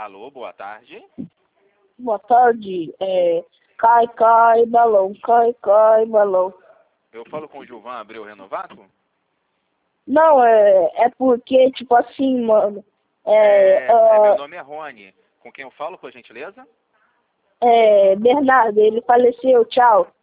Alô, boa tarde. Boa tarde. Cai, cai, balão, cai, cai, balão. Eu falo com o Gilvan Abreu Renovato? Não, é porque, tipo assim, mano. Meu nome é Rony. Com quem eu falo, por gentileza? Bernardo, ele faleceu, tchau.